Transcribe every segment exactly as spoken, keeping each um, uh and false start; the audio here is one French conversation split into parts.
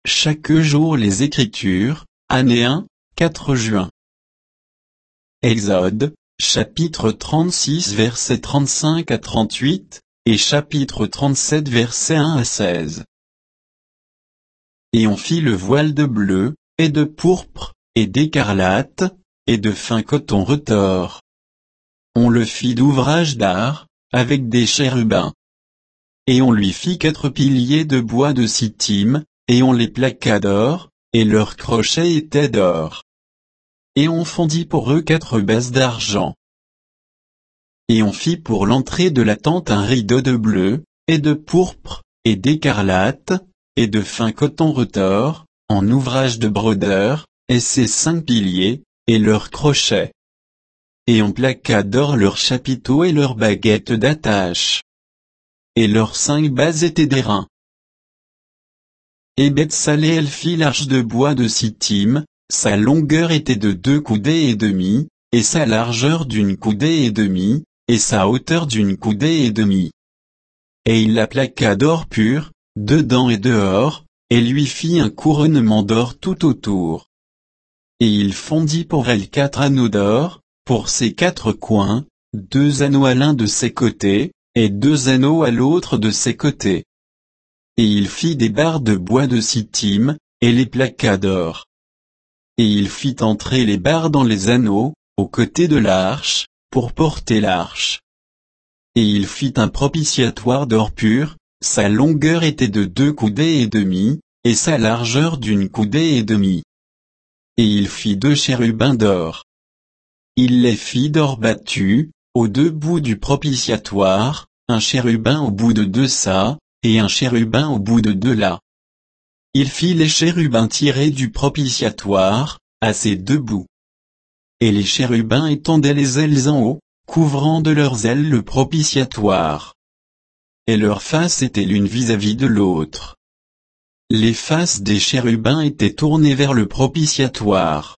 chaque jour les Écritures, année un, quatre juin. Exode, chapitre trente-six versets trente-cinq à trente-huit, et chapitre trente-sept versets un à seize. Et on fit le voile de bleu, et de pourpre, et d'écarlate, et de fin coton retors. On le fit d'ouvrage d'art, avec des chérubins. Et on lui fit quatre piliers de bois de sittim, et on les plaqua d'or, et leurs crochets étaient d'or. Et on fondit pour eux quatre bases d'argent. Et on fit pour l'entrée de la tente un rideau de bleu, et de pourpre, et d'écarlate, et de fin coton retors, en ouvrage de brodeur, et ses cinq piliers, et leurs crochets. Et on plaqua d'or leurs chapiteaux et leurs baguettes d'attache. Et leurs cinq bases étaient d'airain. Et Bethsaléel fit l'arche de bois de sittim, sa longueur était de deux coudées et demie, et sa largeur d'une coudée et demie, et sa hauteur d'une coudée et demie. Et il la plaqua d'or pur, dedans et dehors, et lui fit un couronnement d'or tout autour. Et il fondit pour elle quatre anneaux d'or, pour ses quatre coins, deux anneaux à l'un de ses côtés, et deux anneaux à l'autre de ses côtés. Et il fit des barres de bois de sittim, et les plaqua d'or. Et il fit entrer les barres dans les anneaux, aux côtés de l'arche, pour porter l'arche. Et il fit un propitiatoire d'or pur, sa longueur était de deux coudées et demie, et sa largeur d'une coudée et demie. Et il fit deux chérubins d'or. Il les fit d'or battu, aux deux bouts du propitiatoire, un chérubin au bout de deux ça, et un chérubin au bout de deux là. Il fit les chérubins tirés du propitiatoire, à ses deux bouts. Et les chérubins étendaient les ailes en haut, couvrant de leurs ailes le propitiatoire. Et leurs faces étaient l'une vis-à-vis de l'autre. Les faces des chérubins étaient tournées vers le propitiatoire.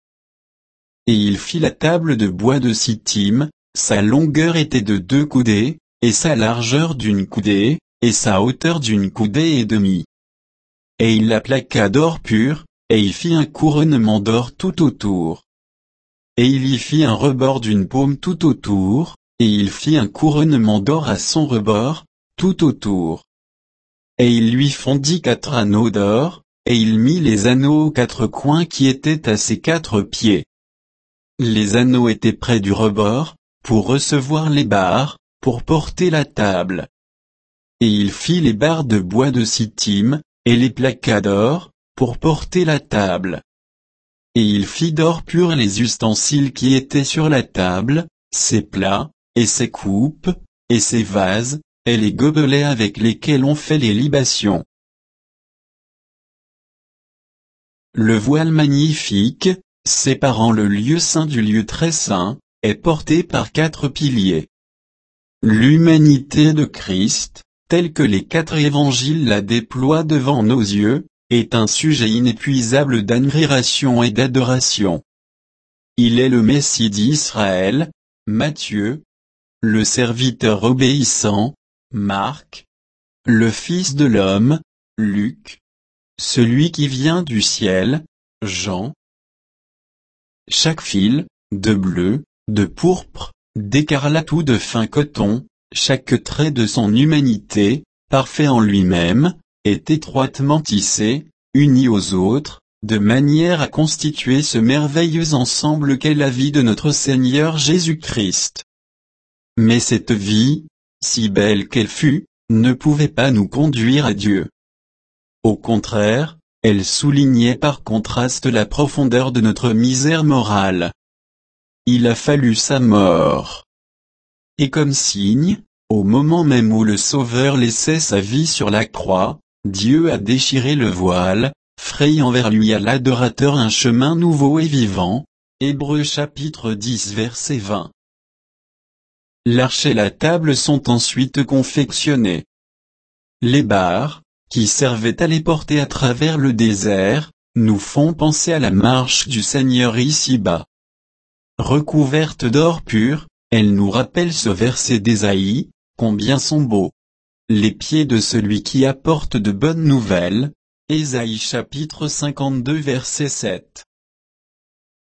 Et il fit la table de bois de sittim, sa longueur était de deux coudées, et sa largeur d'une coudée, et sa hauteur d'une coudée et demie. Et il la plaqua d'or pur, et il fit un couronnement d'or tout autour. Et il y fit un rebord d'une paume tout autour, et il fit un couronnement d'or à son rebord, tout autour. Et il lui fondit quatre anneaux d'or, et il mit les anneaux aux quatre coins qui étaient à ses quatre pieds. Les anneaux étaient près du rebord, pour recevoir les barres, pour porter la table. Et il fit les barres de bois de sittim, et les plaqua d'or, pour porter la table. Et il fit d'or pur les ustensiles qui étaient sur la table, ses plats, et ses coupes, et ses vases, et les gobelets avec lesquels on fait les libations. Le voile magnifique, séparant le lieu saint du lieu très saint, est porté par quatre piliers. L'humanité de Christ, telle que les quatre évangiles la déploient devant nos yeux, est un sujet inépuisable d'admiration et d'adoration. Il est le Messie d'Israël, Matthieu, le serviteur obéissant, Marc, le Fils de l'homme, Luc, celui qui vient du ciel, Jean. Chaque fil, de bleu, de pourpre, d'écarlate ou de fin coton, chaque trait de son humanité, parfait en lui-même, est étroitement tissé, uni aux autres, de manière à constituer ce merveilleux ensemble qu'est la vie de notre Seigneur Jésus-Christ. Mais cette vie, si belle qu'elle fut, ne pouvait pas nous conduire à Dieu. Au contraire, elle soulignait par contraste la profondeur de notre misère morale. Il a fallu sa mort. Et comme signe, au moment même où le Sauveur laissait sa vie sur la croix, Dieu a déchiré le voile, frayant vers lui à l'adorateur un chemin nouveau et vivant. Hébreux chapitre dix verset vingt. L'arche et la table sont ensuite confectionnées. Les barres, qui servaient à les porter à travers le désert, nous font penser à la marche du Seigneur ici-bas. Recouvertes d'or pur, elles nous rappellent ce verset d'Ésaïe, combien sont beaux les pieds de celui qui apporte de bonnes nouvelles, Ésaïe chapitre cinquante-deux verset sept.